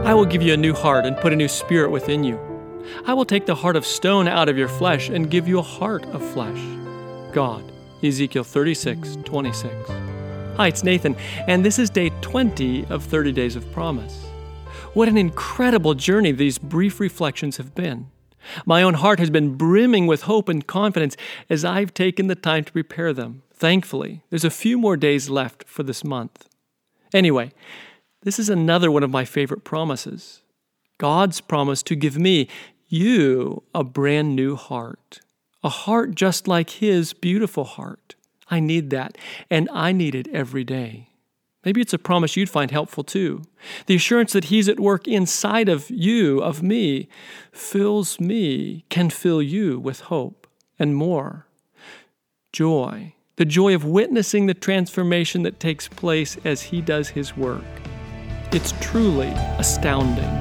I will give you a new heart and put a new spirit within you. I will take the heart of stone out of your flesh and give you a heart of flesh. God, Ezekiel 36:26. Hi, it's Nathan, and this is day 20 of 30 Days of Promise. What an incredible journey these brief reflections have been. My own heart has been brimming with hope and confidence as I've taken the time to prepare them. Thankfully, there's a few more days left for this month. Anyway, this is another one of my favorite promises. God's promise to give me, you, a brand new heart. A heart just like His beautiful heart. I need that, and I need it every day. Maybe it's a promise you'd find helpful too. The assurance that He's at work inside of you, of me, fills me, can fill you with hope and more. Joy, the joy of witnessing the transformation that takes place as He does His work. It's truly astounding.